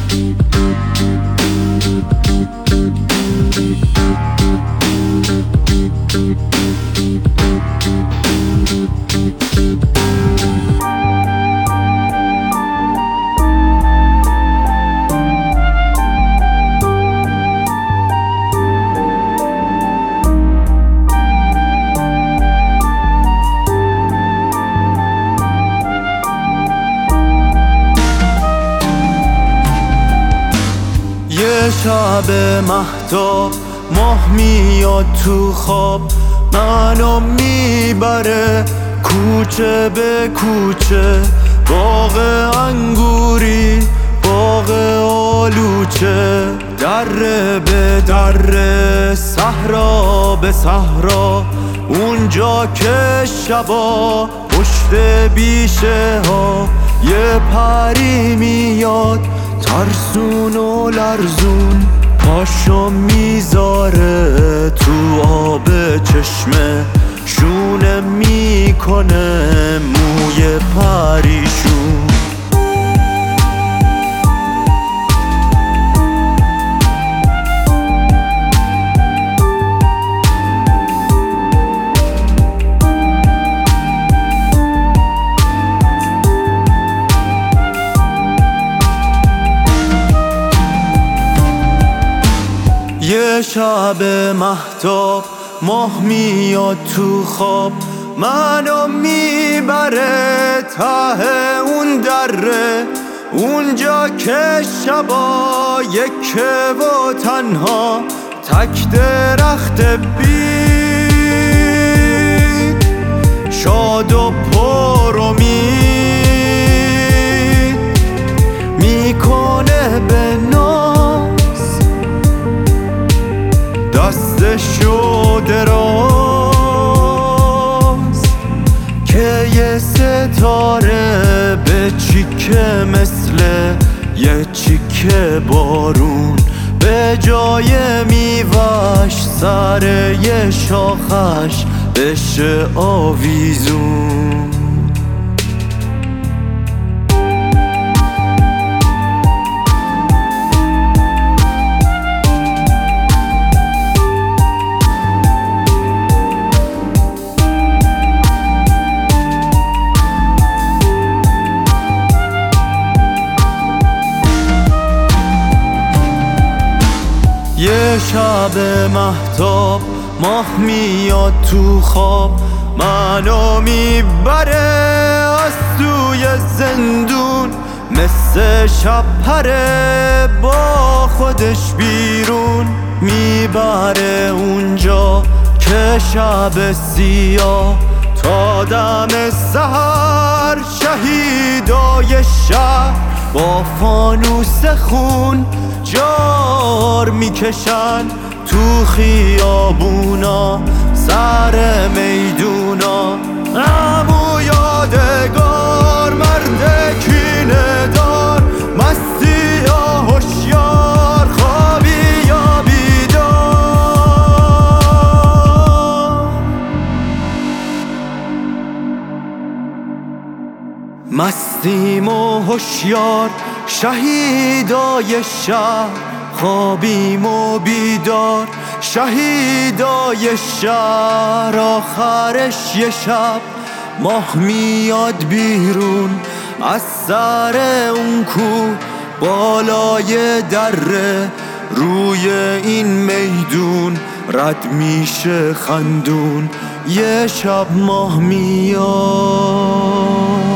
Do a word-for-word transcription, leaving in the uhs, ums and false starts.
شب مهتاب ماه میاد تو خواب، منو میبره کوچه به کوچه، باغ انگوری باغ آلوچه، دره به دره صحرا به صحرا، اونجا که شبا پشت بیشه ها یه پری میاد ترسون و لرزون، پاشو میذاره تو آب چشمه، شونه میکنه موی پریشون. یه شب مهتاب ماه میاد تو خواب، منو میبره ته اون دره، اونجا که شبا یکه و تنها، تک درخت بید شاد و پر امید میکنه به دستشو دراز که یه ستاره به چیکه مثل یه چیکه بارون، به جای میوش سر یه شاخش بشه آویزون. یه شب مهتاب ماه میاد تو خواب، منو میبره از توی زندون، مثل شب پره با خودش بیرون، میبره اونجا که شب سیاه تا دم سحر، شهیدای شهر با فانوس خون جار میکشن تو خیابونا سر میدونا، امو یادگار مرد کینه دار، مستی یا هوشیار خوابی یا بیدار، مستیم و هوشیار شهیدای شهر، خوابیم و بیدار شهیدای شهر، آخرش یه شب ماه میاد بیرون از سر اون کوه بالای دره، روی این میدون رد میشه خندون، یه شب ماه میاد